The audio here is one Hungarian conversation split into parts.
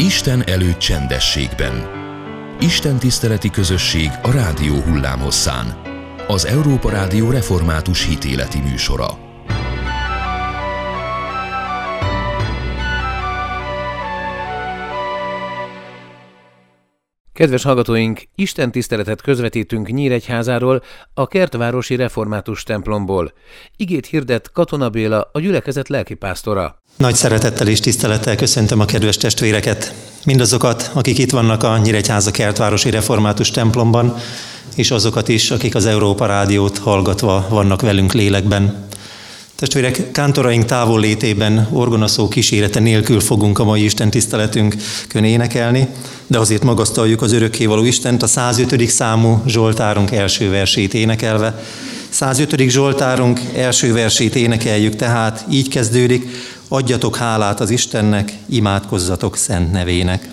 Isten előtt csendességben. Isten tiszteleti közösség a rádió hullámhosszán. Az Európa Rádió református hitéleti műsora. Kedves hallgatóink, Isten tiszteletet közvetítünk Nyíregyházáról, a Kertvárosi Református templomból. Igét hirdet Katona Béla, a gyülekezet lelkipásztora. Nagy szeretettel és tisztelettel köszöntöm a kedves testvéreket, mindazokat, akik itt vannak a Nyíregyháza Kertvárosi Református templomban, és azokat is, akik az Európa Rádiót hallgatva vannak velünk lélekben. Testvérek, kántoraink távollétében orgonaszó kísérete nélkül fogunk a mai Isten tiszteletünkön énekelni, de azért magasztaljuk az örökkévaló Istent a 105. számú Zsoltárunk első versét énekelve. 105. Zsoltárunk első versét énekeljük, tehát így kezdődik: adjatok hálát az Istennek, imádkozzatok szent nevének.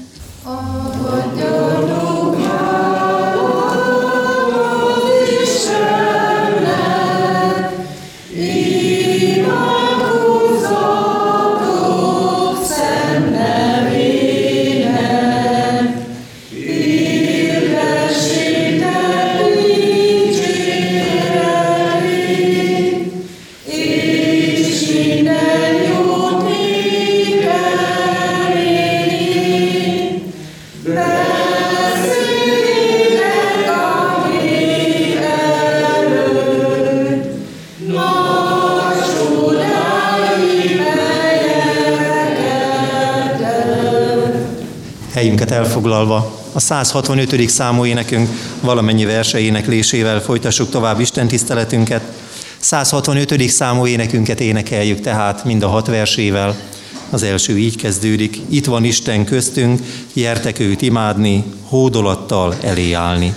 Helyünket elfoglalva, a 165. számú énekünk valamennyi verse éneklésével folytassuk tovább Isten tiszteletünket. 165. számú énekünket énekeljük tehát mind a 6 versével. Az első így kezdődik: itt van Isten köztünk, gyertek őt imádni, hódolattal elé állni.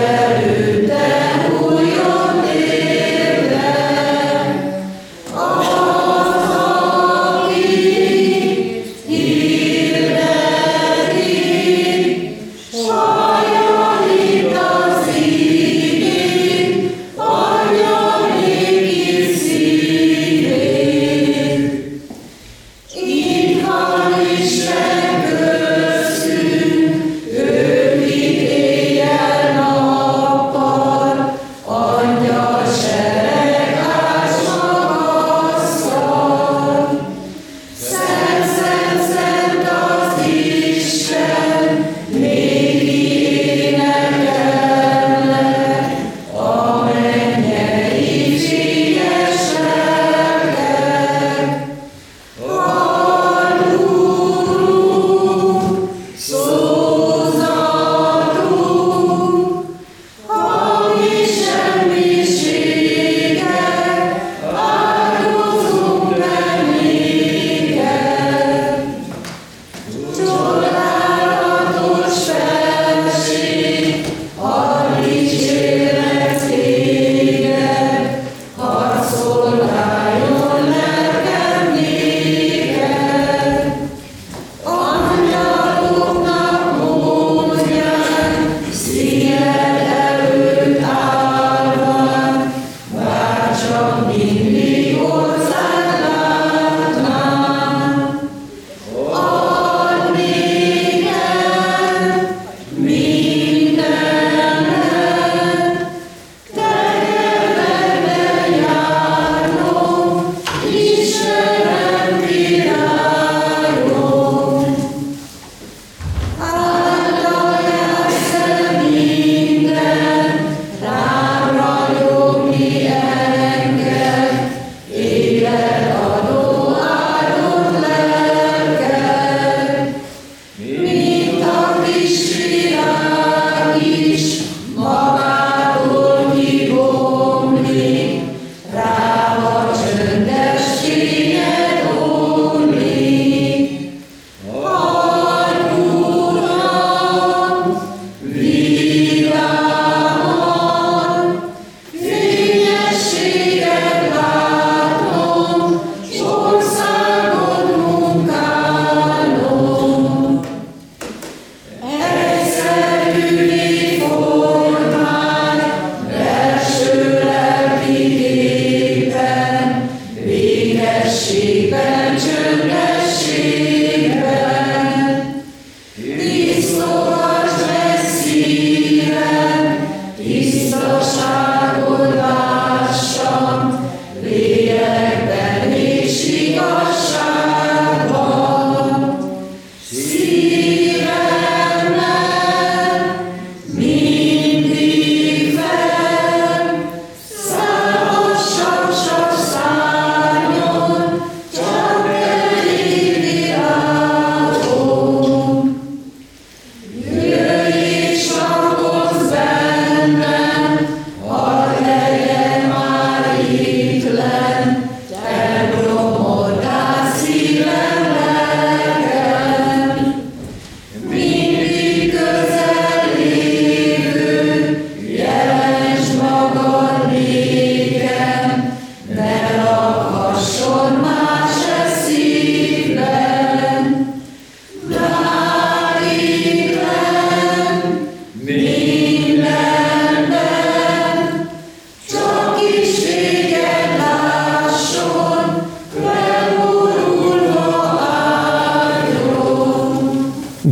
Oh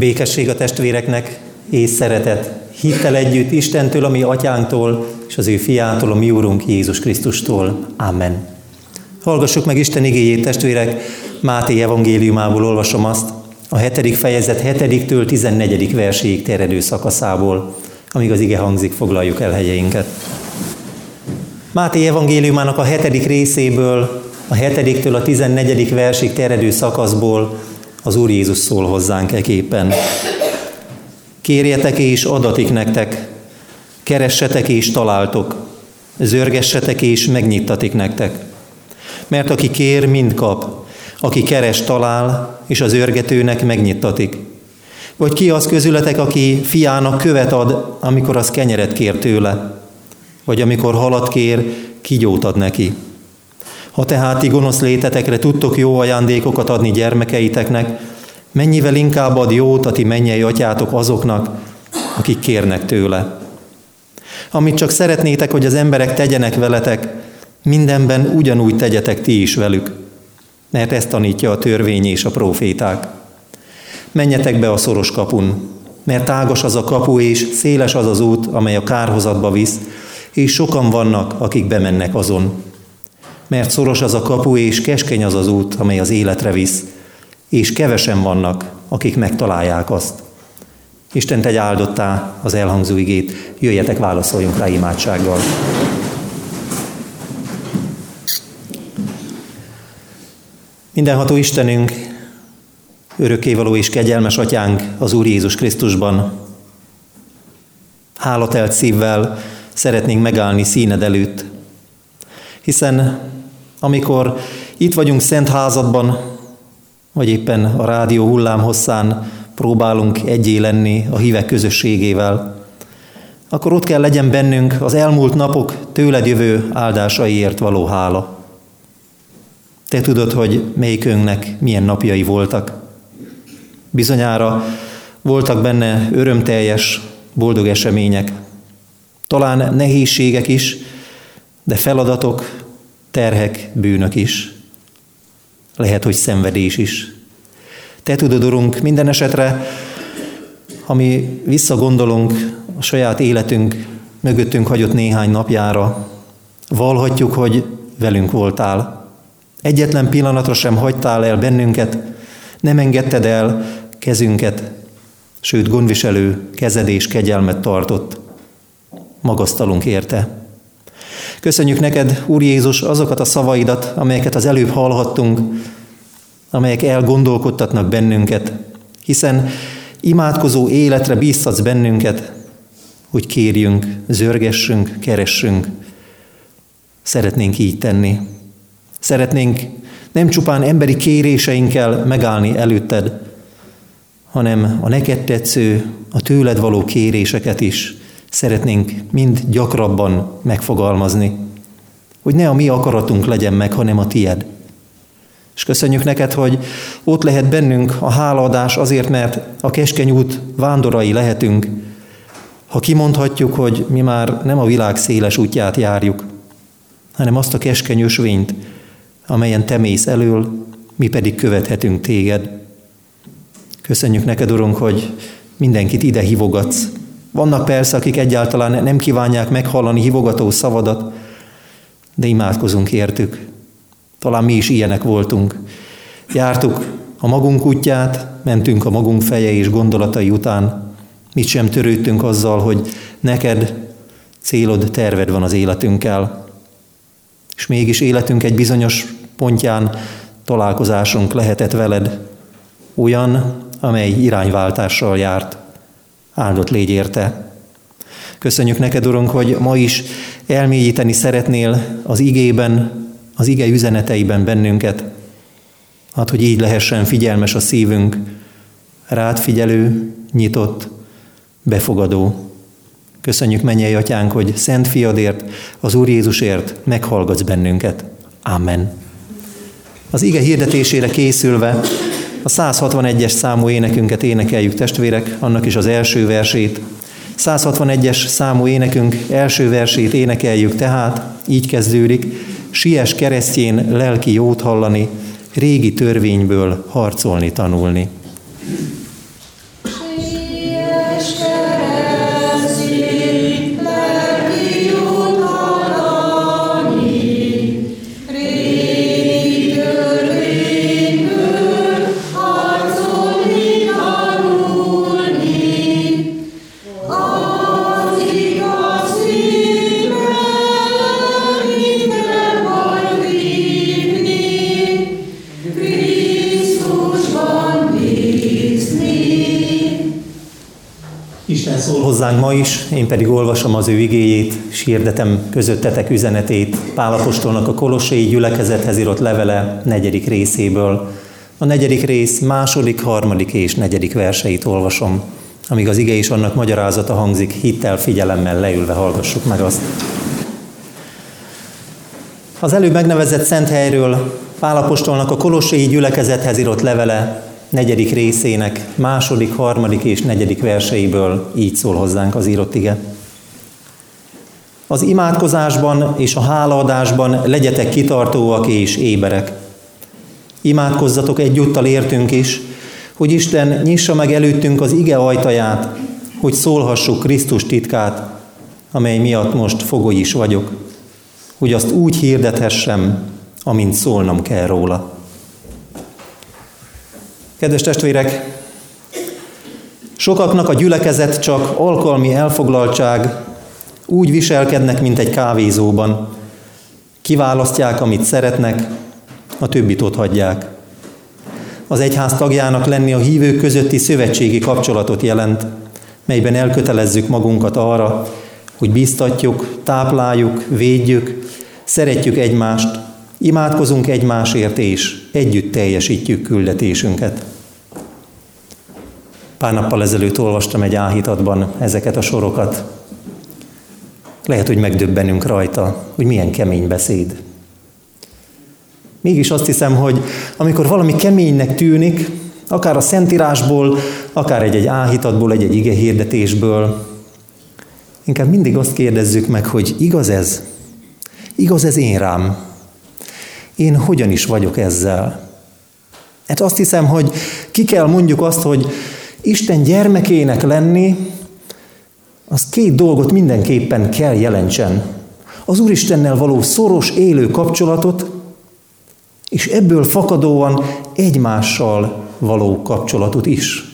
Békesség a testvéreknek és szeretet, hittel együtt Istentől, a mi atyánktól, és az ő fiától, a mi úrunk Jézus Krisztustól. Amen. Hallgassuk meg Isten igéjét, testvérek, Máté evangéliumából olvasom azt, a 7. fejezet 7-től 14. verséig terjedő szakaszából, amíg az ige hangzik, foglaljuk el helyeinket. Máté evangéliumának a 7. részéből, a 7-től a 14. versig terjedő szakaszból az Úr Jézus szól hozzánk eképpen. Kérjetek és adatik nektek, keressetek és találtok, zörgessetek és megnyittatik nektek. Mert aki kér, mind kap, aki keres, talál, és az zörgetőnek megnyittatik. Vagy ki az közületek, aki fiának követ ad, amikor az kenyeret kér tőle, vagy amikor halat kér, kígyót ad neki. Ha tehát ti gonosz létetekre tudtok jó ajándékokat adni gyermekeiteknek, mennyivel inkább ad jót a ti mennyei atyátok azoknak, akik kérnek tőle. Amit csak szeretnétek, hogy az emberek tegyenek veletek, mindenben ugyanúgy tegyetek ti is velük, mert ezt tanítja a törvény és a próféták. Menjetek be a szoros kapun, mert tágas az a kapu és széles az az út, amely a kárhozatba visz, és sokan vannak, akik bemennek azon. Mert szoros az a kapu és keskeny az az út, amely az életre visz, és kevesen vannak, akik megtalálják azt. Isten tegye áldottá az elhangzó igét, jöjjetek, válaszoljunk rá imádsággal. Mindenható Istenünk, örökkévaló és kegyelmes Atyánk az Úr Jézus Krisztusban, hálatelt szívvel szeretnénk megállni színed előtt, hiszen amikor itt vagyunk szent házadban, vagy éppen a rádió hullámhosszán próbálunk egyé lenni a hívek közösségével, akkor ott kell legyen bennünk az elmúlt napok tőled jövő áldásaiért való hála. Te tudod, hogy melyikünknek milyen napjai voltak. Bizonyára voltak benne örömteljes, boldog események, talán nehézségek is, de feladatok, terhek, bűnök is. Lehet, hogy szenvedés is. Te tudod, Urunk, minden esetre, ha mi visszagondolunk a saját életünk mögöttünk hagyott néhány napjára, vallhatjuk, hogy velünk voltál. Egyetlen pillanatra sem hagytál el bennünket, nem engedted el kezünket, sőt gondviselő kezed és kegyelmet tartott. Magasztalunk érte. Köszönjük neked, Úr Jézus, azokat a szavaidat, amelyeket az előbb hallhattunk, amelyek elgondolkodtatnak bennünket, hiszen imádkozó életre bíztatsz bennünket, hogy kérjünk, zörgessünk, keressünk. Szeretnénk így tenni. Szeretnénk nem csupán emberi kéréseinkkel megállni előtted, hanem a neked tetsző, a tőled való kéréseket is szeretnénk mind gyakrabban megfogalmazni, hogy ne a mi akaratunk legyen meg, hanem a tied. És köszönjük neked, hogy ott lehet bennünk a hálaadás azért, mert a keskeny út vándorai lehetünk, ha kimondhatjuk, hogy mi már nem a világ széles útját járjuk, hanem azt a keskeny ösvényt, amelyen te mész elől, mi pedig követhetünk téged. Köszönjük neked, Urunk, hogy mindenkit ide hívogatsz. Vannak persze, akik egyáltalán nem kívánják meghallani hívogató szavadat, de imádkozunk értük. Talán mi is ilyenek voltunk. Jártuk a magunk útját, mentünk a magunk feje és gondolatai után. Mit sem törődtünk azzal, hogy neked célod, terved van az életünkkel. És mégis életünk egy bizonyos pontján találkozásunk lehetett veled. Olyan, amely irányváltással járt. Áldott légy érte. Köszönjük neked, Urunk, hogy ma is elmélyíteni szeretnél az igében, az ige üzeneteiben bennünket. Hát, hogy így lehessen figyelmes a szívünk, rád figyelő, nyitott, befogadó. Köszönjük, mennyei Atyánk, hogy Szent Fiadért, az Úr Jézusért meghallgatsz bennünket. Amen. Az ige hirdetésére készülve a 161-es számú énekünket énekeljük, testvérek, annak is az első versét. 161-es számú énekünk első versét énekeljük, tehát így kezdődik: siess keresztjén lelki jót hallani, régi törvényből harcolni tanulni. hozzánk ma is, én pedig olvasom az ő igéjét, és hirdetem közöttetek üzenetét Pál apostolnak a kolossai gyülekezethez írott levele 4. részéből. A 4. rész 2., 3. és 4. verseit olvasom, amíg az ige és annak magyarázata hangzik, hittel, figyelemmel leülve hallgassuk meg azt. Az előbb megnevezett szent helyről Pál apostolnak a kolossai gyülekezethez írott levele 4. részének 2., 3. és 4. verseiből így szól hozzánk az írott ige. Az imádkozásban és a hálaadásban legyetek kitartóak és éberek. Imádkozzatok egyúttal értünk is, hogy Isten nyissa meg előttünk az ige ajtaját, hogy szólhassuk Krisztus titkát, amely miatt most fogoly is vagyok, hogy azt úgy hirdethessem, amint szólnom kell róla. Kedves testvérek, sokaknak a gyülekezet csak alkalmi elfoglaltság, úgy viselkednek, mint egy kávézóban. Kiválasztják, amit szeretnek, a többit otthagyják. Az egyház tagjának lenni a hívők közötti szövetségi kapcsolatot jelent, melyben elkötelezzük magunkat arra, hogy bíztatjuk, tápláljuk, védjük, szeretjük egymást, imádkozunk egymásért és együtt teljesítjük küldetésünket. Pár nappal ezelőtt olvastam egy áhítatban ezeket a sorokat. Lehet, hogy megdöbbenünk rajta, hogy milyen kemény beszéd. Mégis azt hiszem, hogy amikor valami keménynek tűnik, akár a Szentírásból, akár egy áhítatból, egy igehirdetésből, inkább mindig azt kérdezzük meg, hogy igaz ez? Igaz ez én rám? Én hogyan is vagyok ezzel? Hát azt hiszem, hogy ki kell mondjuk azt, hogy Isten gyermekének lenni, az 2 dolgot mindenképpen kell jelentsen. Az Úristennel való szoros, élő kapcsolatot, és ebből fakadóan egymással való kapcsolatot is.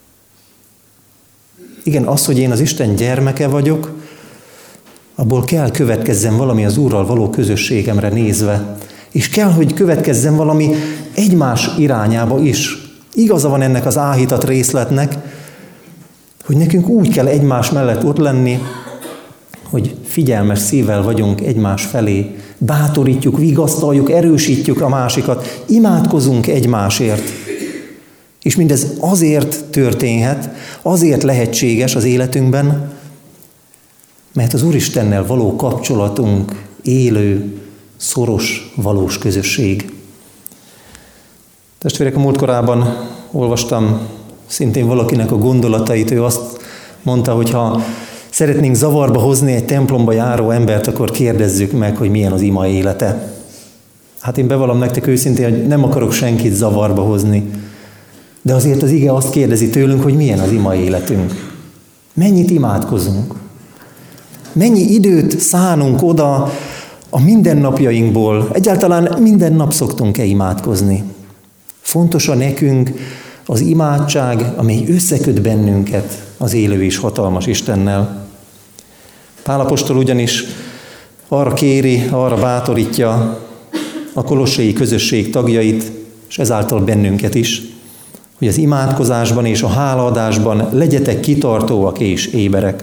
Igen, az, hogy én az Isten gyermeke vagyok, abból kell következzen valami az Úrral való közösségemre nézve, és kell, hogy következzen valami egymás irányába is. Igaza van ennek az áhítat részletnek, hogy nekünk úgy kell egymás mellett ott lenni, hogy figyelmes szívvel vagyunk egymás felé, bátorítjuk, vigasztaljuk, erősítjük a másikat, imádkozunk egymásért. És mindez azért történhet, azért lehetséges az életünkben, mert az Úristennel való kapcsolatunk élő, szoros, valós közösség. Testvérek, a múltkorában olvastam szintén valakinek a gondolatait, ő azt mondta, hogy ha szeretnénk zavarba hozni egy templomba járó embert, akkor kérdezzük meg, hogy milyen az ima élete. Hát én bevallom nektek őszintén, hogy nem akarok senkit zavarba hozni, de azért az ige azt kérdezi tőlünk, hogy milyen az ima életünk. Mennyit imádkozunk? Mennyi időt szánunk oda a mindennapjainkból? Egyáltalán minden nap szoktunk-e imádkozni? Fontos a nekünk az imádság, amely összeköt bennünket az élő és hatalmas Istennel. Pál apostol ugyanis arra kéri, arra bátorítja a kolossai közösség tagjait, és ezáltal bennünket is, hogy az imádkozásban és a hálaadásban legyetek kitartóak és éberek.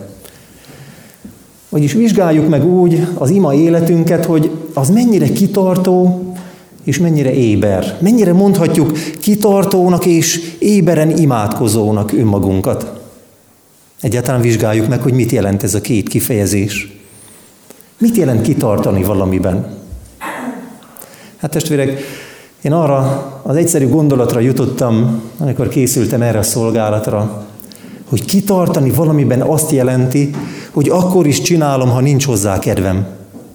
Vagyis vizsgáljuk meg úgy az ima életünket, hogy az mennyire kitartó és mennyire éber. Mennyire mondhatjuk kitartónak és éberen imádkozónak önmagunkat. Egyáltalán vizsgáljuk meg, hogy mit jelent ez a 2 kifejezés. Mit jelent kitartani valamiben? Hát testvérek, én arra az egyszerű gondolatra jutottam, amikor készültem erre a szolgálatra, hogy kitartani valamiben azt jelenti, hogy akkor is csinálom, ha nincs hozzá kedvem.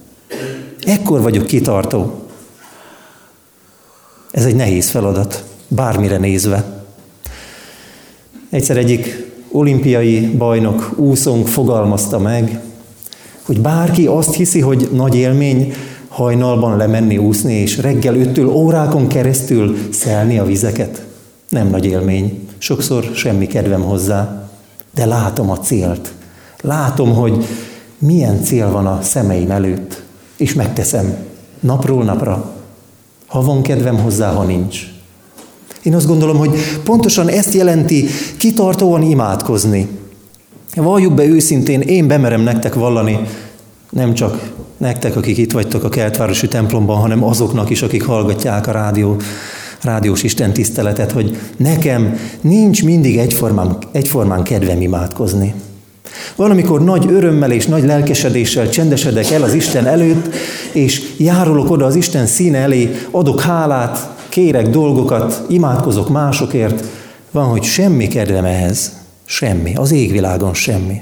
Ekkor vagyok kitartó. Ez egy nehéz feladat, bármire nézve. Egyszer egyik olimpiai bajnok, úszónk fogalmazta meg, hogy bárki azt hiszi, hogy nagy élmény hajnalban lemenni úszni, és reggel 5-től órákon keresztül szelni a vizeket. Nem nagy élmény, sokszor semmi kedvem hozzá, de látom a célt. Látom, hogy milyen cél van a szemeim előtt, és megteszem napról napra. Ha van kedvem hozzá, ha nincs. Én azt gondolom, hogy pontosan ezt jelenti kitartóan imádkozni. Valljuk be őszintén, én bemerem nektek vallani, nem csak nektek, akik itt vagytok a Kertvárosi templomban, hanem azoknak is, akik hallgatják a rádiós istentiszteletet, hogy nekem nincs mindig egyformán kedvem imádkozni. Van, amikor nagy örömmel és nagy lelkesedéssel csendesedek el az Isten előtt, és járulok oda az Isten színe elé, adok hálát, kérek dolgokat, imádkozok másokért. Van, hogy semmi kedvem ehhez. Semmi. Az égvilágon semmi.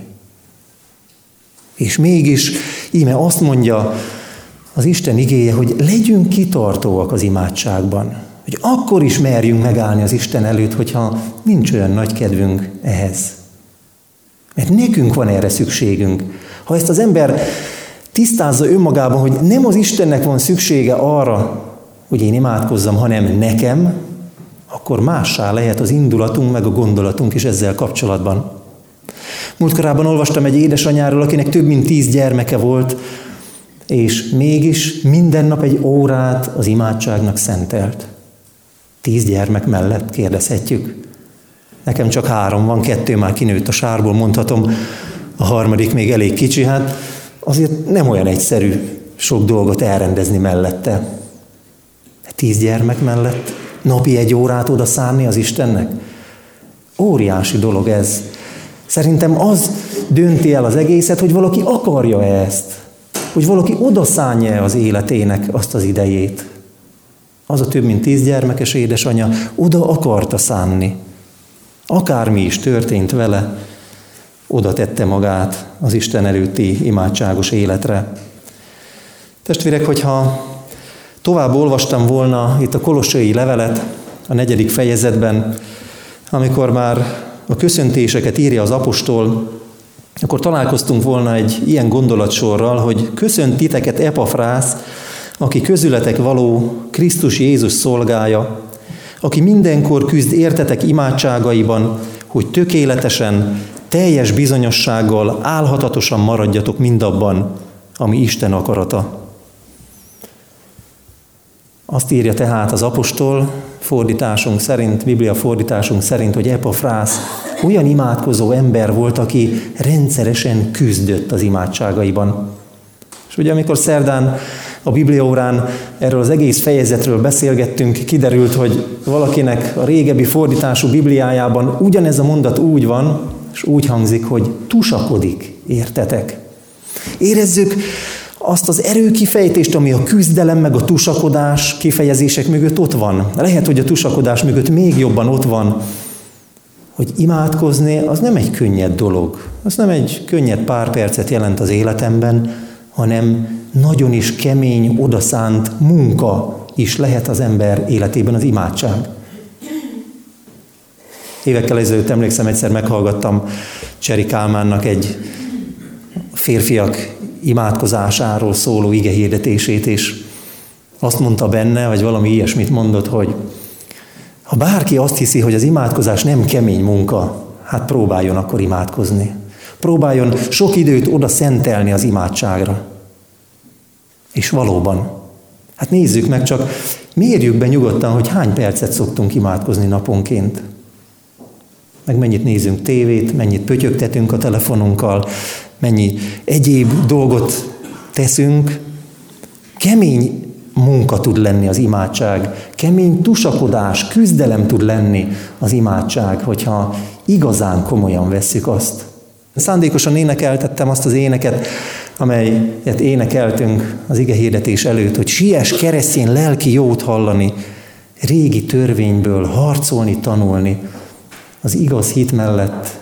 És mégis íme azt mondja az Isten igéje, hogy legyünk kitartóak az imádságban. Hogy akkor is merjünk megállni az Isten előtt, hogyha nincs olyan nagy kedvünk ehhez. Mert nekünk van erre szükségünk. Ha ezt az ember tisztázza önmagában, hogy nem az Istennek van szüksége arra, hogy én imádkozzam, hanem nekem, akkor mássá lehet az indulatunk, meg a gondolatunk is ezzel kapcsolatban. Múltkorában olvastam egy édesanyáról, akinek több mint 10 gyermeke volt, és mégis minden nap egy órát az imádságnak szentelt. 10 gyermek mellett kérdezhetjük. Nekem csak 3 van, 2 már kinőtt a sárból, mondhatom, a 3. még elég kicsi, hát azért nem olyan egyszerű sok dolgot elrendezni mellette. 10 gyermek mellett napi 1 órát oda szánni az Istennek? Óriási dolog ez. Szerintem az dönti el az egészet, hogy valaki akarja ezt, hogy valaki odaszánja az életének azt az idejét. Az a több mint 10 gyermekes édesanyja oda akarta szánni. Akármi is történt vele, oda tette magát az Isten előtti imádságos életre. Testvérek, hogyha tovább olvastam volna itt a kolossai levelet, a 4. fejezetben, amikor már a köszöntéseket írja az apostol, akkor találkoztunk volna egy ilyen gondolatsorral, hogy köszönt titeket Epafrász, aki közületek való Krisztus Jézus szolgája, aki mindenkor küzd értetek imádságaiban, hogy tökéletesen, teljes bizonyossággal, álhatatosan maradjatok mindabban, ami Isten akarata. Azt írja tehát az apostol fordításunk szerint, Biblia fordításunk szerint, hogy Epafrász olyan imádkozó ember volt, aki rendszeresen küzdött az imádságaiban. És ugye amikor szerdán a Bibliaórán erről az egész fejezetről beszélgettünk, kiderült, hogy valakinek a régebbi fordítású Bibliájában ugyanez a mondat úgy van, és úgy hangzik, hogy tusakodik, értetek? Érezzük azt az erőkifejtést, ami a küzdelem meg a tusakodás kifejezések mögött ott van. Lehet, hogy a tusakodás mögött még jobban ott van, hogy imádkozni az nem egy könnyed dolog. Az nem egy könnyed pár percet jelent az életemben, hanem nagyon is kemény, odaszánt munka is lehet az ember életében az imádság. Évekkel ezelőtt emlékszem, egyszer meghallgattam Cseri Kálmánnak egy férfiak imádkozásáról szóló igehirdetését, és azt mondta benne, vagy valami ilyesmit mondott, hogy ha bárki azt hiszi, hogy az imádkozás nem kemény munka, hát próbáljon akkor imádkozni. Próbáljon sok időt oda szentelni az imádságra. És valóban, hát nézzük meg csak, mérjük be nyugodtan, hogy hány percet szoktunk imádkozni naponként. Meg mennyit nézünk tévét, mennyit pötyögtetünk a telefonunkkal, mennyi egyéb dolgot teszünk. Kemény munka tud lenni az imádság, kemény tusakodás, küzdelem tud lenni az imádság, hogyha igazán komolyan vesszük azt. Szándékosan énekeltettem azt az éneket, amelyet énekeltünk az igehirdetés előtt, hogy siess keresztény lelki jót hallani, régi törvényből harcolni, tanulni, az igaz hit mellett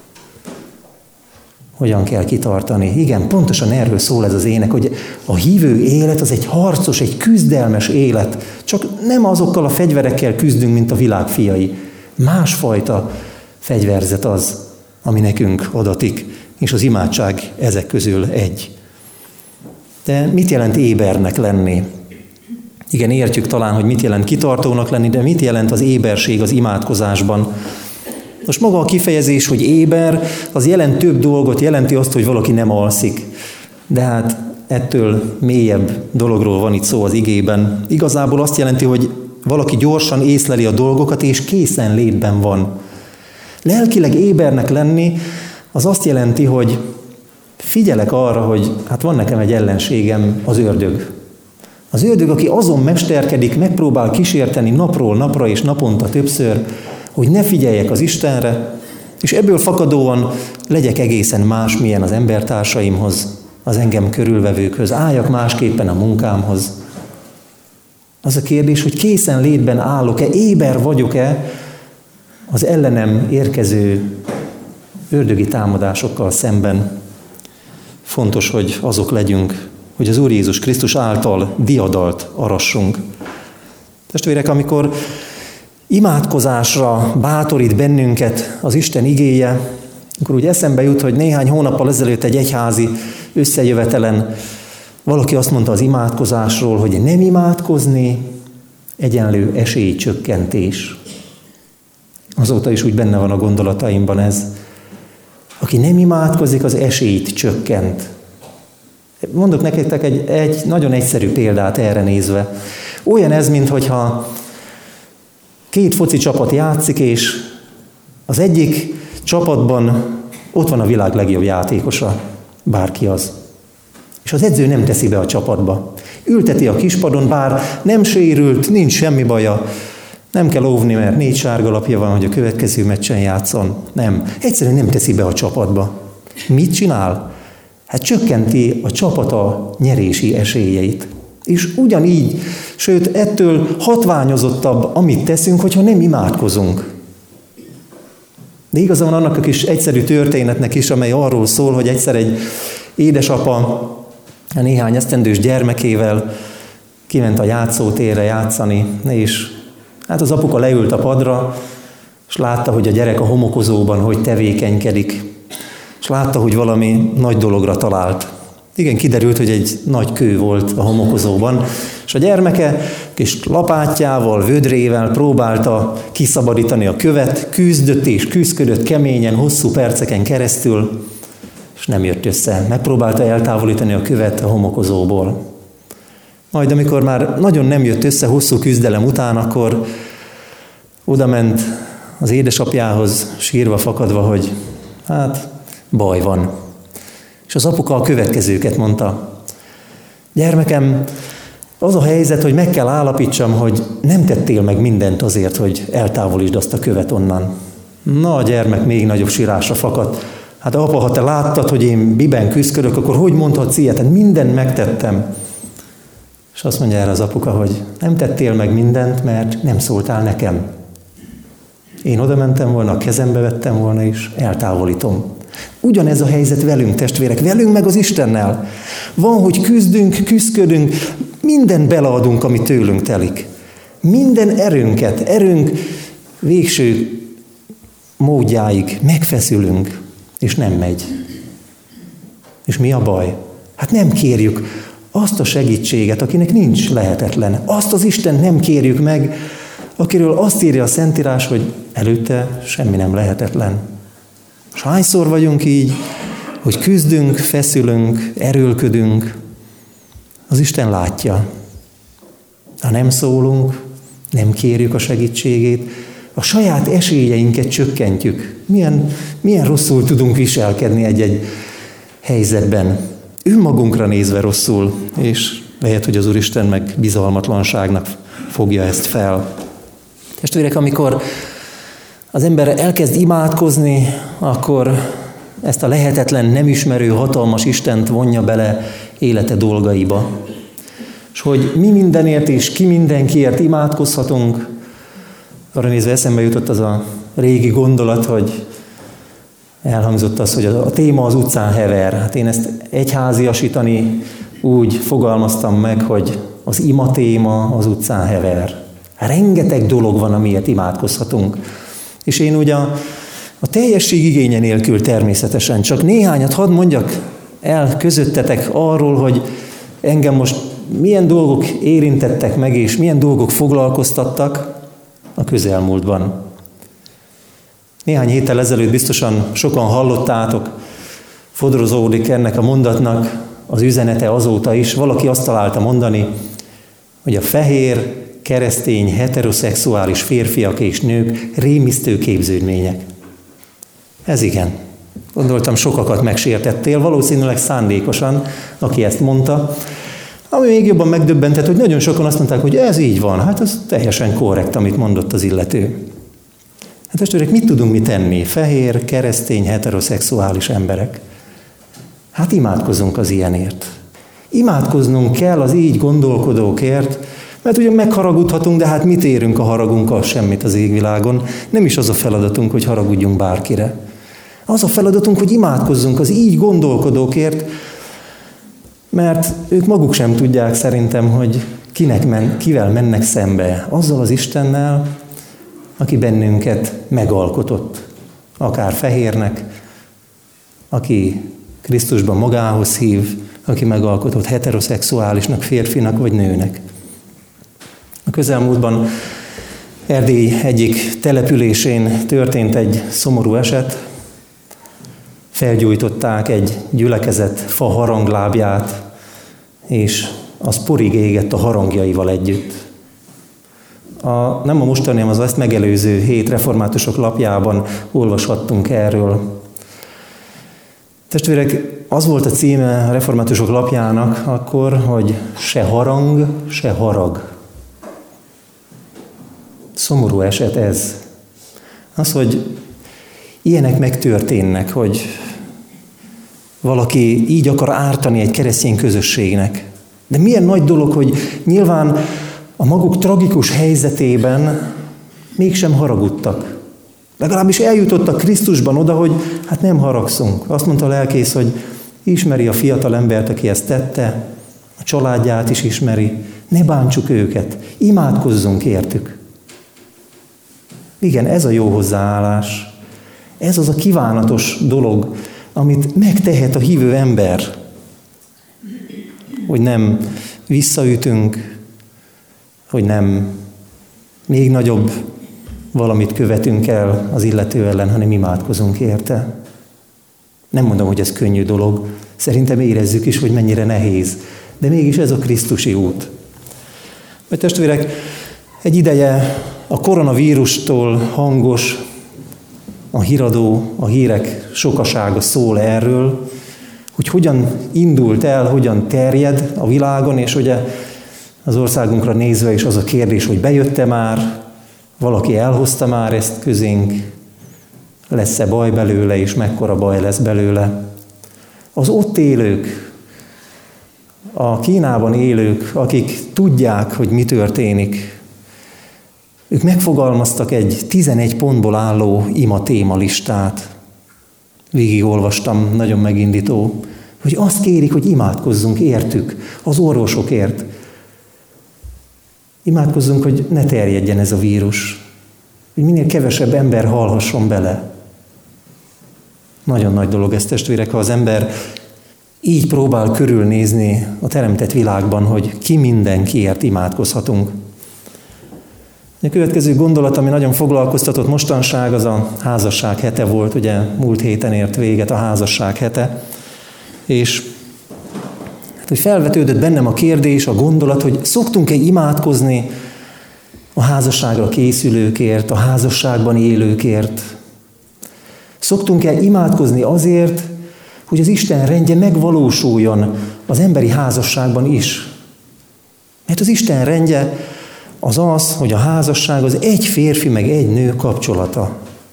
hogyan kell kitartani. Igen, pontosan erről szól ez az ének, hogy a hívő élet az egy harcos, egy küzdelmes élet. Csak nem azokkal a fegyverekkel küzdünk, mint a világ fiai. Másfajta fegyverzet az, ami nekünk adatik, és az imádság ezek közül egy. De mit jelent ébernek lenni? Igen, értjük talán, hogy mit jelent kitartónak lenni, de mit jelent az éberség az imádkozásban? Most maga a kifejezés, hogy éber, az jelent több dolgot, jelenti azt, hogy valaki nem alszik. De hát ettől mélyebb dologról van itt szó az igében. Igazából azt jelenti, hogy valaki gyorsan észleli a dolgokat, és készenlétben van. Lelkileg ébernek lenni, az azt jelenti, hogy figyelek arra, hogy hát van nekem egy ellenségem, az ördög. Az ördög, aki azon mesterkedik, megpróbál kísérteni napról napra és naponta többször, hogy ne figyeljek az Istenre, és ebből fakadóan legyek egészen másmilyen az embertársaimhoz, az engem körülvevőkhöz, álljak másképpen a munkámhoz. Az a kérdés, hogy készen létben állok-e, éber vagyok-e az ellenem érkező ördögi támadásokkal szemben. Fontos, hogy azok legyünk, hogy az Úr Jézus Krisztus által diadalt arassunk. Testvérek, amikor imádkozásra bátorít bennünket az Isten igéje, akkor úgy eszembe jut, hogy néhány hónappal ezelőtt egy egyházi összejövetelen valaki azt mondta az imádkozásról, hogy nem imádkozni egyenlő esélycsökkentés. Azóta is úgy benne van a gondolataimban ez. Aki nem imádkozik, az esélyt csökkent. Mondok nektek egy nagyon egyszerű példát erre nézve. Olyan ez, minthogyha két foci csapat játszik, és az egyik csapatban ott van a világ legjobb játékosa, bárki az. És az edző nem teszi be a csapatba. Ülteti a kispadon, bár nem sérült, nincs semmi baja, nem kell óvni, mert 4 sárga lapja van, hogy a következő meccsen játszon. Nem. Egyszerűen nem teszi be a csapatba. Mit csinál? Hát csökkenti a csapata nyerési esélyeit. És ugyanígy, sőt, ettől hatványozottabb, amit teszünk, hogyha nem imádkozunk. De igaza van annak a kis egyszerű történetnek is, amely arról szól, hogy egyszer egy édesapa a néhány esztendős gyermekével kiment a játszótérre játszani, és hát az apuka leült a padra, és látta, hogy a gyerek a homokozóban hogy tevékenykedik, és látta, hogy valami nagy dologra talált. Igen, kiderült, hogy egy nagy kő volt a homokozóban, és a gyermeke kis lapátjával, vödrével próbálta kiszabadítani a követ, küzdött és küzdködött keményen, hosszú perceken keresztül, és nem jött össze. Megpróbálta eltávolítani a követ a homokozóból. Majd amikor már nagyon nem jött össze hosszú küzdelem után, akkor odament az édesapjához, sírva fakadva, hogy hát baj van. És az apuka a következőket mondta. Gyermekem, az a helyzet, hogy meg kell állapítsam, hogy nem tettél meg mindent azért, hogy eltávolítsd azt a követ onnan. Na, a gyermek még nagyobb sírásra fakadt. Hát apa, ha te láttad, hogy én miben küzdködök, akkor hogy mondhatsz ilyet? Hát mindent megtettem. És azt mondja erre az apuka, hogy nem tettél meg mindent, mert nem szóltál nekem. Én oda mentem volna, a kezembe vettem volna, és eltávolítom. Ugyanez a helyzet velünk, testvérek, velünk meg az Istennel. Van, hogy küzdünk, küzdködünk, mindent beleadunk, ami tőlünk telik. Minden erőnk végső módjáig megfeszülünk, és nem megy. És mi a baj? Hát nem kérjük azt a segítséget, akinek nincs lehetetlen. Azt az Istent nem kérjük meg, akiről azt írja a Szentírás, hogy előtte semmi nem lehetetlen. És hányszor vagyunk így, hogy küzdünk, feszülünk, erőlködünk, az Isten látja. Ha nem szólunk, nem kérjük a segítségét, a saját esélyeinket csökkentjük. Milyen rosszul tudunk viselkedni egy-egy helyzetben. Önmagunkra nézve rosszul, és lehet, hogy az Úristen meg bizalmatlanságnak fogja ezt fel. Testvérek, amikor az ember elkezd imádkozni, akkor ezt a lehetetlen, nem ismerő, hatalmas Istent vonja bele élete dolgaiba. És hogy mi mindenért és ki mindenkiért imádkozhatunk, arra nézve eszembe jutott az a régi gondolat, hogy elhangzott az, hogy a téma az utcán hever. Hát én ezt egyháziasítani úgy fogalmaztam meg, hogy az ima téma az utcán hever. Rengeteg dolog van, amiért imádkozhatunk. És én ugye a teljesség igénye nélkül természetesen csak néhányat hadd mondjak el közöttetek arról, hogy engem most milyen dolgok érintettek meg, és milyen dolgok foglalkoztattak a közelmúltban. Néhány héttel ezelőtt biztosan sokan hallottátok, fodrozódik ennek a mondatnak az üzenete azóta is. Valaki azt találta mondani, hogy a fehér, keresztény, heteroszexuális férfiak és nők rémisztő képződmények. Ez igen. Gondoltam, sokakat megsértettél, valószínűleg szándékosan, aki ezt mondta. Ami még jobban megdöbbentett, hogy nagyon sokan azt mondták, hogy ez így van, hát ez teljesen korrekt, amit mondott az illető. Hát testvérek, mit tudunk mi tenni? Fehér, keresztény, heteroszexuális emberek. Hát imádkozzunk az ilyenért. Imádkoznunk kell az így gondolkodókért, mert ugye megharagudhatunk, de hát mit érünk a haragunkkal? Semmit az égvilágon. Nem is az a feladatunk, hogy haragudjunk bárkire. Az a feladatunk, hogy imádkozzunk az így gondolkodókért, mert ők maguk sem tudják szerintem, hogy kivel mennek szembe. Azzal az Istennel, aki bennünket megalkotott. Akár fehérnek, aki Krisztusban magához hív, aki megalkotott heteroszexuálisnak, férfinak vagy nőnek. A közelmúltban Erdély egyik településén történt egy szomorú eset. Felgyújtották egy gyülekezet fa haranglábját, és az porig égett a harangjaival együtt. Nem a mostani, hanem az ezt megelőző hét reformátusok lapjában olvashattunk erről. Testvérek, az volt a címe a reformátusok lapjának akkor, hogy se harang, se harag. Szomorú eset ez. Az, hogy ilyenek megtörténnek, hogy valaki így akar ártani egy keresztény közösségnek. De milyen nagy dolog, hogy nyilván a maguk tragikus helyzetében mégsem haragudtak. Legalábbis eljutottak Krisztusban oda, hogy hát nem haragszunk. Azt mondta a lelkész, hogy ismeri a fiatal embert, aki ezt tette, a családját is ismeri. Ne bántsuk őket, imádkozzunk értük. Igen, ez a jó hozzáállás. Ez az a kívánatos dolog, amit megtehet a hívő ember, hogy nem visszaütünk, hogy nem még nagyobb valamit követünk el az illető ellen, hanem imádkozunk érte. Nem mondom, hogy ez könnyű dolog. Szerintem érezzük is, hogy mennyire nehéz. De mégis ez a krisztusi út. Mert testvérek, egy ideje a koronavírustól hangos, a híradó, a hírek sokasága szól erről, hogy hogyan indult el, hogyan terjed a világon, és ugye az országunkra nézve is az a kérdés, hogy bejött-e már, valaki elhozta már ezt közénk, lesz-e baj belőle, és mekkora baj lesz belőle. Az ott élők, a Kínában élők, akik tudják, hogy mi történik, ők megfogalmaztak egy 11 pontból álló ima témalistát. Végigolvastam, nagyon megindító, hogy azt kérik, hogy imádkozzunk értük, az orvosokért. Imádkozzunk, hogy ne terjedjen ez a vírus, hogy minél kevesebb ember halhasson bele. Nagyon nagy dolog ez, testvérek, ha az ember így próbál körülnézni a teremtett világban, hogy ki mindenkiért imádkozhatunk. A következő gondolat, ami nagyon foglalkoztatott mostanság, az a házasság hete volt, ugye múlt héten ért véget a házasság hete, és hogy felvetődött bennem a kérdés, a gondolat, hogy szoktunk-e imádkozni a házasságra készülőkért, a házasságban élőkért. Szoktunk-e imádkozni azért, hogy az Isten rendje megvalósuljon az emberi házasságban is. Mert az Isten rendje az, hogy a házasság az egy férfi meg egy nő kapcsolata.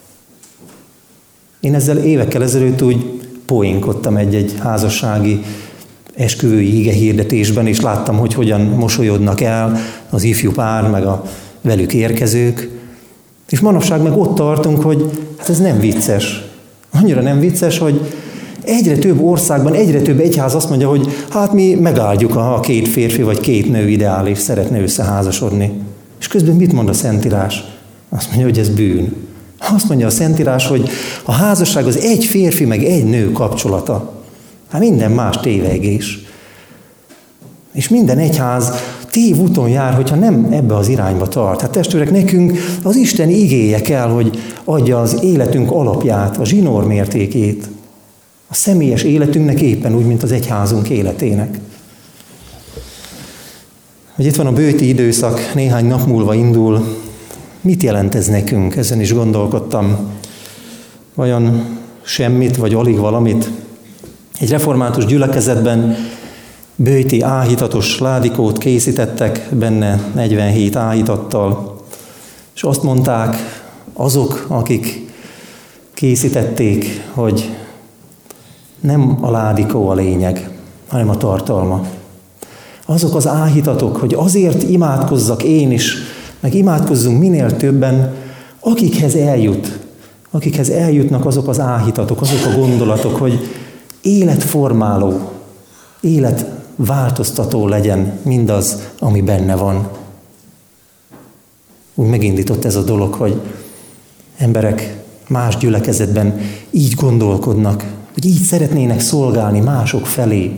Én ezzel évekkel ezelőtt úgy poénkodtam egy házassági esküvői igehirdetésben, és láttam, hogy hogyan mosolyodnak el az ifjú pár, meg a velük érkezők. És manapság meg ott tartunk, hogy hát ez nem vicces. Annyira nem vicces, hogy egyre több országban, egyre több egyház azt mondja, hogy hát mi megáldjuk, ha két férfi vagy két nő ideális szeretne összeházasodni. És közben mit mond a Szentírás? Azt mondja, hogy ez bűn. Azt mondja a Szentírás, hogy a házasság az egy férfi meg egy nő kapcsolata. Hát minden más tévegés. És minden egyház tévúton jár, hogyha nem ebbe az irányba tart. Hát testvérek, nekünk az Isten igéje kell, hogy adja az életünk alapját, a zsinór mértékét. A személyes életünknek éppen úgy, mint az egyházunk életének. Hogy itt van a bőti időszak, néhány nap múlva indul. Mit jelent ez nekünk? Ezen is gondolkodtam. Vajon semmit, vagy alig valamit. Egy református gyülekezetben böjti áhítatos ládikót készítettek, benne 47 áhítattal, és azt mondták azok, akik készítették, hogy nem a ládikó a lényeg, hanem a tartalma. Azok az áhítatok, hogy azért imádkozzak én is, meg imádkozzunk minél többen, akikhez eljutnak azok az áhítatok, azok a gondolatok, hogy életformáló, életváltoztató legyen mindaz, ami benne van. Úgy megindított ez a dolog, hogy emberek más gyülekezetben így gondolkodnak, hogy így szeretnének szolgálni mások felé,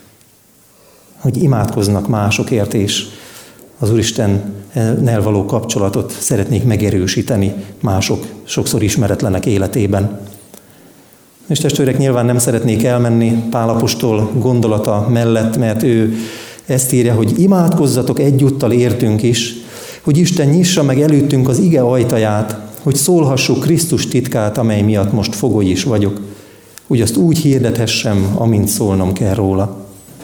hogy imádkoznak másokért, és az Úristennel való kapcsolatot szeretnék megerősíteni mások sokszor ismeretlenek életében. És testvérek, nyilván nem szeretnék elmenni Pál apostol gondolata mellett, mert ő ezt írja, hogy imádkozzatok egyúttal értünk is, hogy Isten nyissa meg előttünk az ige ajtaját, hogy szólhassuk Krisztus titkát, amely miatt most fogoly is vagyok, hogy azt úgy hirdethessem, amint szólnom kell róla.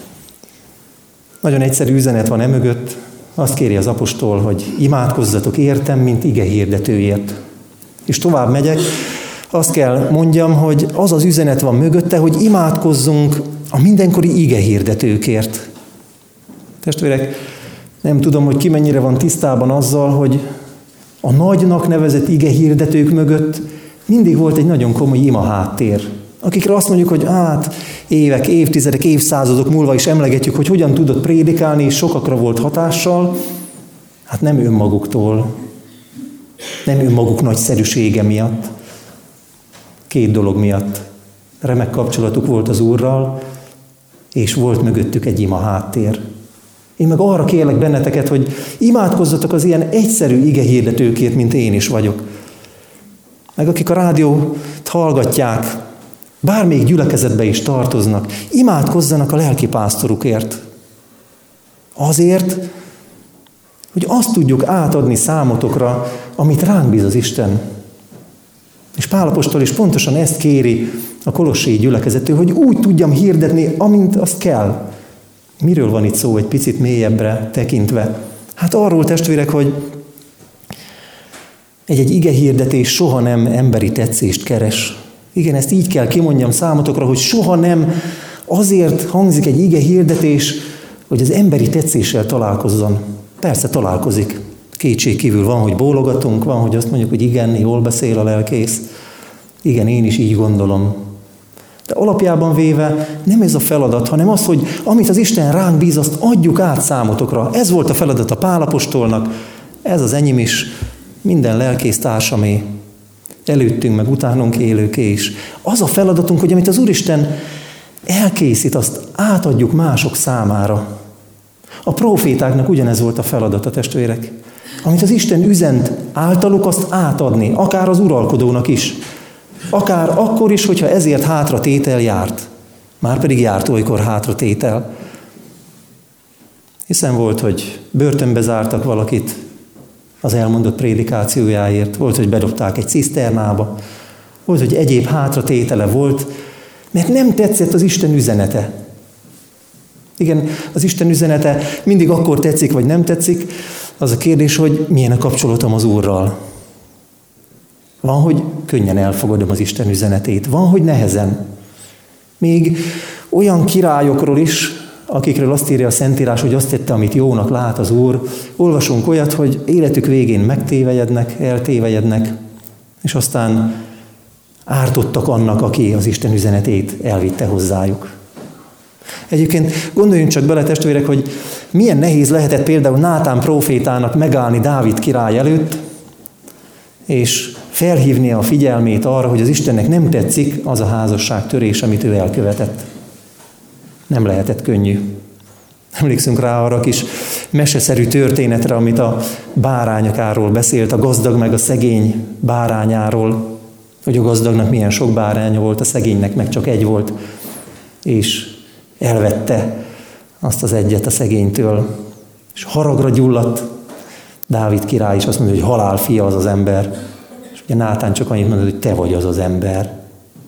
Nagyon egyszerű üzenet van emögött, azt kéri az apostol, hogy imádkozzatok értem, mint ige hirdetőért. És tovább megyek, azt kell mondjam, hogy az az üzenet van mögötte, hogy imádkozzunk a mindenkori ige hirdetőkért. Testvérek, nem tudom, hogy ki mennyire van tisztában azzal, hogy a nagynak nevezett ige hirdetők mögött mindig volt egy nagyon komoly ima háttér, akikre azt mondjuk, hogy évek, évtizedek, évszázadok múlva is emlegetjük, hogy hogyan tudott prédikálni, és sokakra volt hatással, nem önmaguktól, nem önmaguk nagyszerűsége miatt, 2 dolog miatt. Remek kapcsolatuk volt az Úrral, és volt mögöttük egy ima háttér. Én meg arra kérlek benneteket, hogy imádkozzatok az ilyen egyszerű igehirdetőkért, mint én is vagyok. Meg akik a rádiót hallgatják, bármelyik gyülekezetbe is tartoznak, imádkozzanak a lelkipásztorukért. Azért, hogy azt tudjuk átadni számotokra, amit ránk bíz az Isten. És Pál apostol is pontosan ezt kéri a kolossai gyülekezettől, hogy úgy tudjam hirdetni, amint azt kell. Miről van itt szó egy picit mélyebbre tekintve? Arról, testvérek, hogy egy igehirdetés soha nem emberi tetszést keres. Igen, ezt így kell kimondjam számotokra, hogy soha nem azért hangzik egy igehirdetés, hogy az emberi tetszéssel találkozzon. Persze találkozik. Kétségkívül van, hogy bólogatunk, van, hogy azt mondjuk, hogy igen, jól beszél a lelkész. Igen, én is így gondolom. De alapjában véve nem ez a feladat, hanem az, hogy amit az Isten ránk bíz, azt adjuk át számotokra. Ez volt a feladat a Pál apostolnak, ez az enyém is, minden lelkész társamé, előttünk meg utánunk élőké is. Az a feladatunk, hogy amit az Úristen elkészít, azt átadjuk mások számára. A prófétáknak ugyanez volt a feladata, testvérek. Amit az Isten üzent általuk, azt átadni, akár az uralkodónak is. Akár akkor is, hogyha ezért hátratétel járt. Márpedig járt olykor hátratétel. Hiszen volt, hogy börtönbe zártak valakit az elmondott prédikációjáért. Volt, hogy bedobták egy ciszternába. Volt, hogy egyéb hátratétele volt, mert nem tetszett az Isten üzenete. Igen, az Isten üzenete mindig akkor tetszik, vagy nem tetszik. Az a kérdés, hogy milyen a kapcsolatom az Úrral. Van, hogy könnyen elfogadom az Isten üzenetét. Van, hogy nehezen. Még olyan királyokról is, akikről azt írja a Szentírás, hogy azt tette, amit jónak lát az Úr. Olvasunk olyat, hogy életük végén megtévejednek, eltévejednek, és aztán ártottak annak, aki az Isten üzenetét elvitte hozzájuk. Egyébként gondoljunk csak bele, testvérek, hogy milyen nehéz lehetett például Nátán prófétának megállni Dávid király előtt, és felhívnia a figyelmét arra, hogy az Istennek nem tetszik az a házasságtörés, amit ő elkövetett. Nem lehetett könnyű. Emlékszünk rá arra kis meseszerű történetre, amit a bárányokáról beszélt, a gazdag meg a szegény bárányáról, hogy a gazdagnak milyen sok báránya volt, a szegénynek meg csak egy volt, és elvette azt az egyet a szegénytől, és haragra gyulladt Dávid király is, azt mondja, hogy halál fia az az ember. És ugye Nátán csak annyit mondott, hogy te vagy az az ember.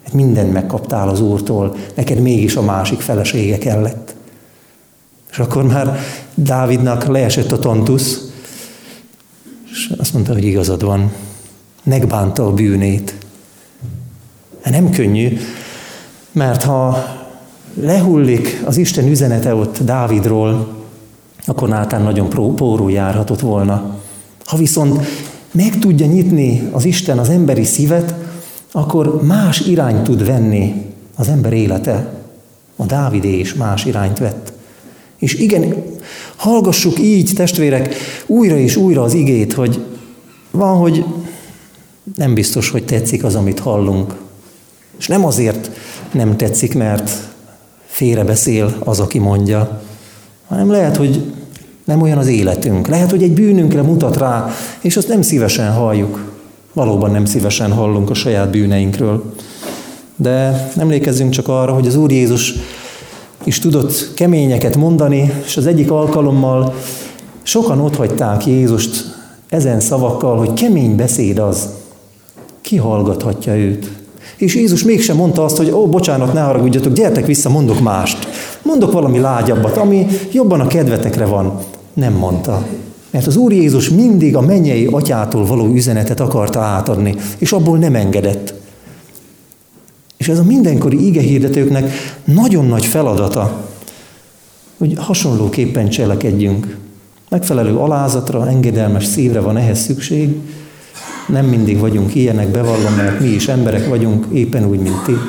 Mindent megkaptál az Úrtól, neked mégis a másik felesége kellett. És akkor már Dávidnak leesett a tantusz, és azt mondta, hogy igazad van. Megbánta a bűnét. Nem könnyű, mert ha lehullik az Isten üzenete ott Dávidról, akkor Nátán nagyon pórul járhatott volna. Ha viszont meg tudja nyitni az Isten az emberi szívet, akkor más irányt tud venni az ember élete. A Dávidé is más irányt vett. És igen, hallgassuk így, testvérek, újra és újra az igét, hogy van, hogy nem biztos, hogy tetszik az, amit hallunk. És nem azért nem tetszik, mert félrebeszél az, aki mondja, hanem lehet, hogy nem olyan az életünk. Lehet, hogy egy bűnünkre mutat rá, és azt nem szívesen halljuk. Valóban nem szívesen hallunk a saját bűneinkről. De emlékezzünk csak arra, hogy az Úr Jézus is tudott keményeket mondani, és az egyik alkalommal sokan otthagyták Jézust ezen szavakkal, hogy kemény beszéd az. Ki hallgathatja őt? És Jézus mégsem mondta azt, hogy bocsánat, ne haragudjatok, gyertek vissza, mondok mást. Mondok valami lágyabbat, ami jobban a kedvetekre van. Nem mondta. Mert az Úr Jézus mindig a mennyei atyától való üzenetet akarta átadni, és abból nem engedett. És ez a mindenkori igehirdetőknek nagyon nagy feladata, hogy hasonlóképpen cselekedjünk. Megfelelő alázatra, engedelmes szívre van ehhez szükség. Nem mindig vagyunk ilyenek, bevallom, mert mi is emberek vagyunk, éppen úgy, mint ti.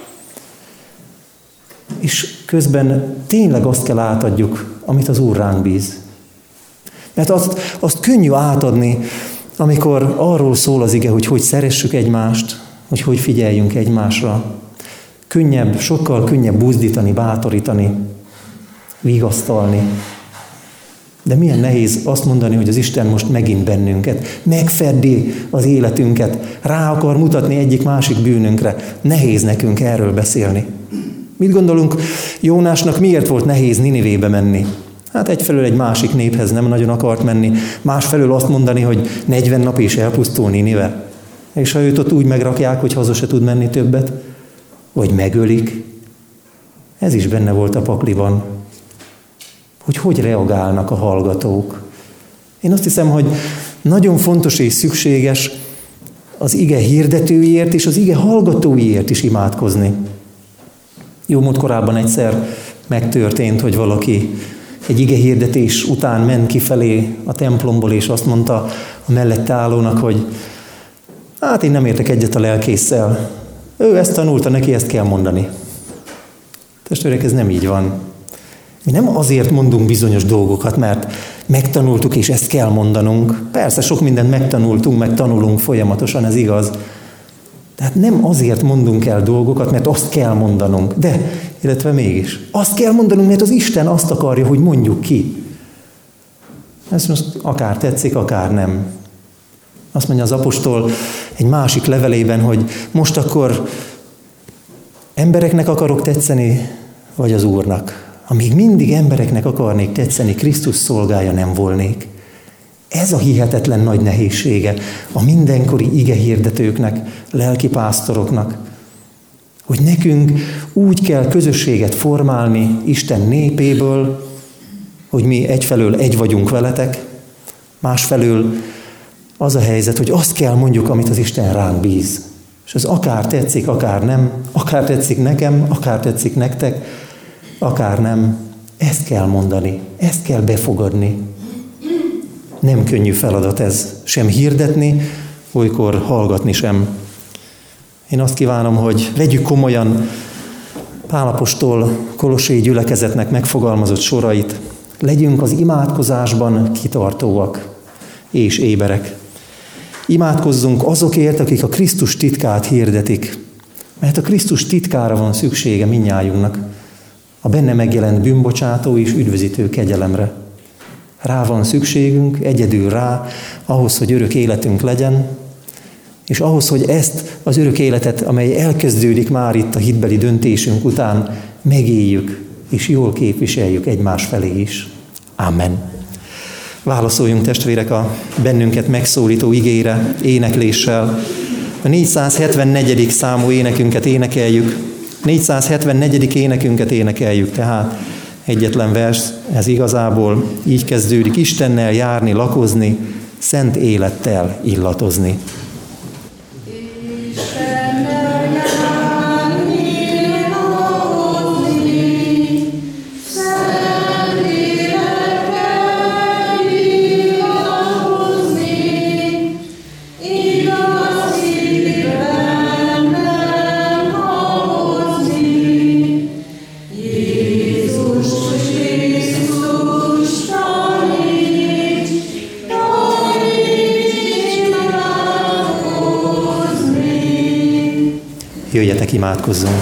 És közben tényleg azt kell átadjuk, amit az Úr ránk bíz. Mert azt könnyű átadni, amikor arról szól az ige, hogy szeressük egymást, hogy figyeljünk egymásra. Könnyebb, sokkal könnyebb buzdítani, bátorítani, vigasztalni. De milyen nehéz azt mondani, hogy az Isten most megint bennünket, megfeddi az életünket, rá akar mutatni egyik-másik bűnünkre. Nehéz nekünk erről beszélni. Mit gondolunk, Jónásnak miért volt nehéz Ninivébe menni? Hát egyfelől egy másik néphez nem nagyon akart menni, másfelől azt mondani, hogy 40 nap és elpusztul Ninive. És ha őt ott úgy megrakják, hogy haza se tud menni többet, vagy megölik, ez is benne volt a pakliban, hogy reagálnak a hallgatók. Én azt hiszem, hogy nagyon fontos és szükséges az ige hirdetőiért és az ige hallgatóiért is imádkozni. Jó múlt korábban egyszer megtörtént, hogy valaki egy ige hirdetés után ment kifelé a templomból, és azt mondta a mellette állónak, hogy hát én nem értek egyet a lelkésszel. Ő ezt tanulta, neki ezt kell mondani. Testvérek, ez nem így van. Mi nem azért mondunk bizonyos dolgokat, mert megtanultuk, és ezt kell mondanunk. Persze, sok mindent megtanultunk, meg tanulunk folyamatosan, ez igaz. Tehát nem azért mondunk el dolgokat, mert azt kell mondanunk. De, illetve mégis. Azt kell mondanunk, mert az Isten azt akarja, hogy mondjuk ki. Ez most akár tetszik, akár nem. Azt mondja az apostol egy másik levelében, hogy most akkor embereknek akarok tetszeni, vagy az Úrnak. Amíg mindig embereknek akarnék tetszeni, Krisztus szolgája nem volnék. Ez a hihetetlen nagy nehézsége a mindenkori igehirdetőknek, lelkipásztoroknak, hogy nekünk úgy kell közösséget formálni Isten népéből, hogy mi egyfelől egy vagyunk veletek, másfelől az a helyzet, hogy azt kell mondjuk, amit az Isten ránk bíz. És ez akár tetszik, akár nem, akár tetszik nekem, akár tetszik nektek, akár nem. Ezt kell mondani, ezt kell befogadni. Nem könnyű feladat ez, sem hirdetni, olykor hallgatni sem. Én azt kívánom, hogy vegyük komolyan Pál apostol kolossai gyülekezetnek megfogalmazott sorait. Legyünk az imádkozásban kitartóak és éberek. Imádkozzunk azokért, akik a Krisztus titkát hirdetik. Mert a Krisztus titkára van szüksége mindnyájunknak. A benne megjelent bűnbocsátó és üdvözítő kegyelemre. Rá van szükségünk, egyedül rá, ahhoz, hogy örök életünk legyen, és ahhoz, hogy ezt az örök életet, amely elkezdődik már itt a hitbeli döntésünk után, megéljük, és jól képviseljük egymás felé is. Amen. Válaszoljunk, testvérek, a bennünket megszólító igére, énekléssel. A 474. számú énekünket énekeljük. 474. énekünket énekeljük, tehát egyetlen vers, ez igazából így kezdődik: Istennel járni, lakozni, szent élettel illatozni. Jöjjetek, imádkozzunk!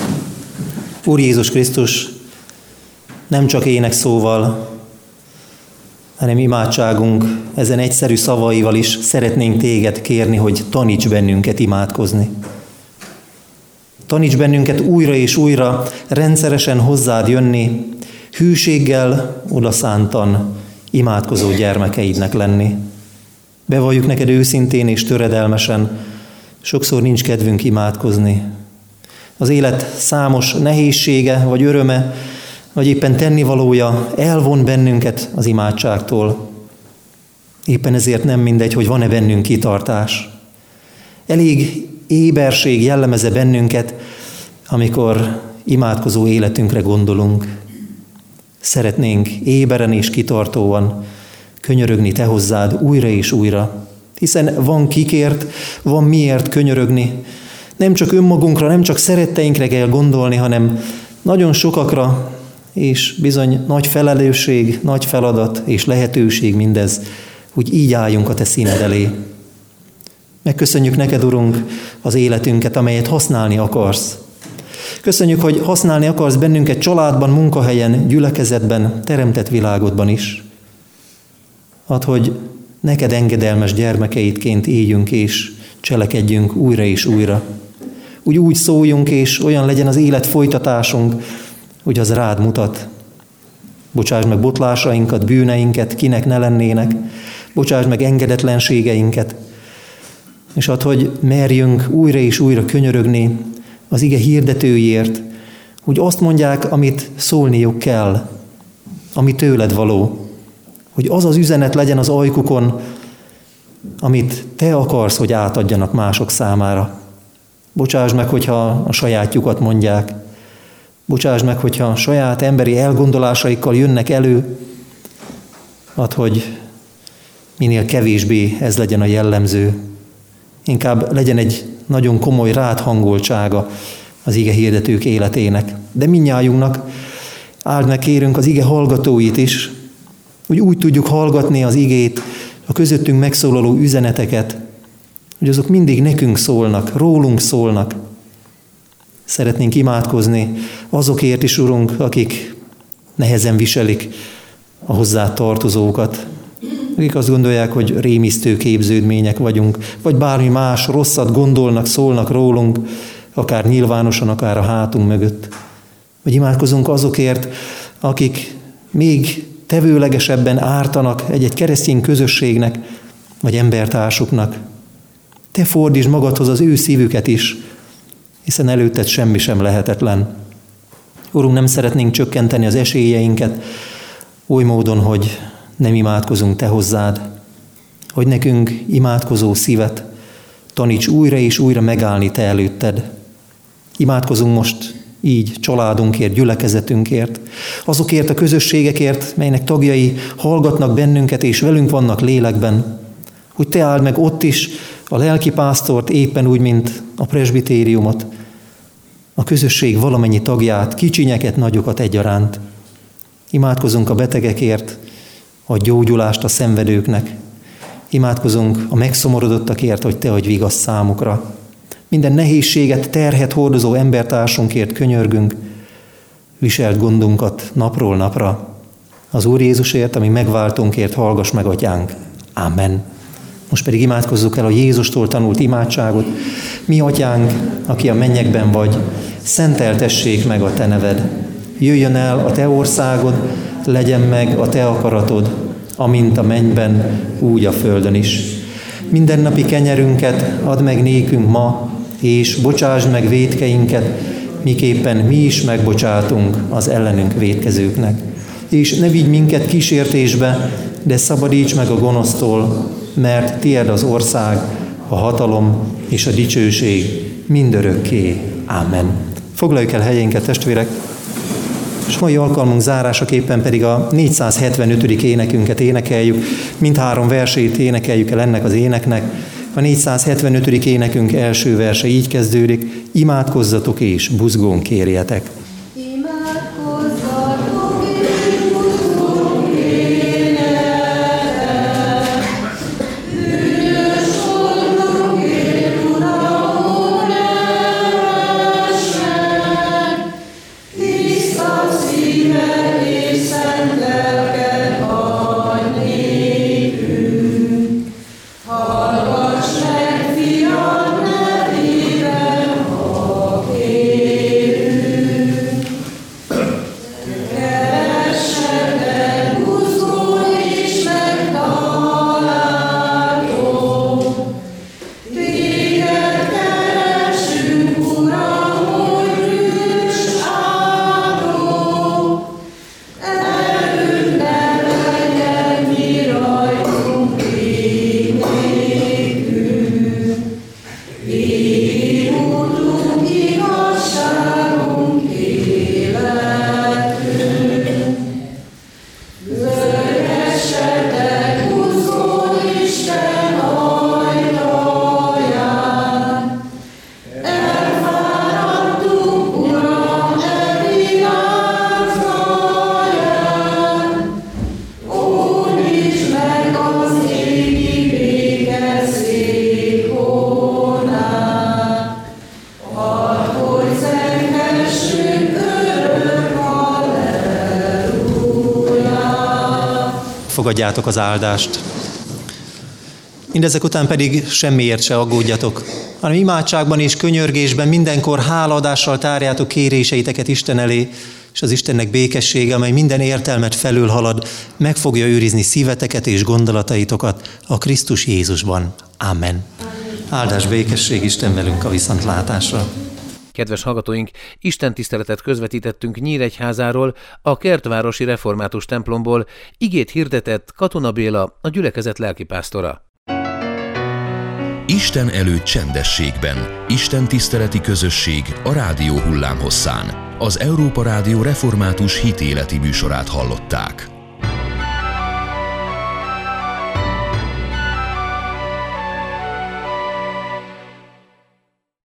Úr Jézus Krisztus, nem csak énekszóval, hanem imádságunk ezen egyszerű szavaival is szeretnénk téged kérni, hogy taníts bennünket imádkozni. Taníts bennünket újra és újra rendszeresen hozzád jönni, hűséggel, odaszántan imádkozó gyermekeidnek lenni. Bevalljuk neked őszintén és töredelmesen, sokszor nincs kedvünk imádkozni. Az élet számos nehézsége, vagy öröme, vagy éppen tennivalója elvon bennünket az imádságtól. Éppen ezért nem mindegy, hogy van-e bennünk kitartás. Elég éberség jellemez bennünket, amikor imádkozó életünkre gondolunk. Szeretnénk éberen és kitartóan könyörögni te hozzád újra és újra. Hiszen van kikért, van miért könyörögni. Nem csak önmagunkra, nem csak szeretteinkre kell gondolni, hanem nagyon sokakra, és bizony nagy felelősség, nagy feladat és lehetőség mindez, hogy így álljunk a te színed elé. Megköszönjük neked, Urunk, az életünket, amelyet használni akarsz. Köszönjük, hogy használni akarsz bennünket családban, munkahelyen, gyülekezetben, teremtett világodban is. Add, hogy neked engedelmes gyermekeidként éljünk és cselekedjünk újra és újra. Úgy szóljunk, és olyan legyen az élet folytatásunk, hogy az rád mutat. Bocsásd meg botlásainkat, bűneinket, kinek ne lennének. Bocsásd meg engedetlenségeinket. És add, hogy merjünk újra és újra könyörögni az ige hirdetőiért, hogy azt mondják, amit szólniuk kell, ami tőled való. Hogy az az üzenet legyen az ajkukon, amit te akarsz, hogy átadjanak mások számára. Bocsásd meg, hogyha a sajátjukat mondják. Bocsásd meg, hogyha saját emberi elgondolásaikkal jönnek elő. Add, hogy minél kevésbé ez legyen a jellemző. Inkább legyen egy nagyon komoly ráthangoltsága az ige hirdetők életének. De mindnyájunknak áld meg, kérünk, az ige hallgatóit is, hogy úgy tudjuk hallgatni az igét, a közöttünk megszólaló üzeneteket, hogy azok mindig nekünk szólnak, rólunk szólnak. Szeretnénk imádkozni azokért is, Urunk, akik nehezen viselik a hozzá tartozókat, akik azt gondolják, hogy rémisztő képződmények vagyunk, vagy bármi más rosszat gondolnak, szólnak rólunk, akár nyilvánosan, akár a hátunk mögött. Vagy imádkozunk azokért, akik még tevőlegesebben ártanak egy-egy keresztény közösségnek, vagy embertársuknak. Te fordítsd magadhoz az ő szívüket is, hiszen előtted semmi sem lehetetlen. Urunk, nem szeretnénk csökkenteni az esélyeinket oly módon, hogy nem imádkozunk te hozzád, hogy nekünk imádkozó szívet taníts újra és újra megállni te előtted. Imádkozunk most így családunkért, gyülekezetünkért, azokért a közösségekért, melynek tagjai hallgatnak bennünket és velünk vannak lélekben, hogy te áld meg ott is a lelkipásztort éppen úgy, mint a presbitériumot, a közösség valamennyi tagját, kicsinyeket, nagyokat egyaránt. Imádkozunk a betegekért, a gyógyulást a szenvedőknek. Imádkozunk a megszomorodottakért, hogy te adj vigaszt számukra. Minden nehézséget, terhet hordozó embertársunkért könyörgünk, viselt gondunkat napról napra. Az Úr Jézusért, ami megváltónkért hallgass meg, Atyánk. Amen. Most pedig imádkozzuk el a Jézustól tanult imádságot. Mi, Atyánk, aki a mennyekben vagy, szenteltessék meg a te neved. Jöjjön el a te országod, legyen meg a te akaratod, amint a mennyben, úgy a földön is. Mindennapi kenyerünket add meg nékünk ma, és bocsásd meg vétkeinket, miképpen mi is megbocsátunk az ellenünk vétkezőknek. És ne vigy minket kísértésbe, de szabadíts meg a gonosztól, mert tied az ország, a hatalom és a dicsőség mindörökké. Ámen. Foglaljuk el helyénket, testvérek, és mai alkalmunk zárásaképpen pedig a 475. énekünket énekeljük. Mindhárom versét énekeljük el ennek az éneknek. A 475. énekünk első verse így kezdődik: imádkozzatok és buzgón kérjetek. Fogadjátok az áldást. Mindezek után pedig semmiért se aggódjatok, hanem imádságban és könyörgésben mindenkor hálaadással tárjátok kéréseiteket Isten elé, és az Istennek békessége, amely minden értelmet felülhalad, meg fogja őrizni szíveteket és gondolataitokat a Krisztus Jézusban. Amen. Áldás, békesség, Isten velünk a viszontlátásra. Kedves hallgatóink, Isten tiszteletet közvetítettünk Nyíregyházáról, a Kertvárosi Református templomból, igét hirdetett Katona Béla, a gyülekezet lelkipásztora. Isten előtt csendességben, Isten tiszteleti közösség a rádió hullámhosszán. Az Európa Rádió református hitéleti műsorát hallották.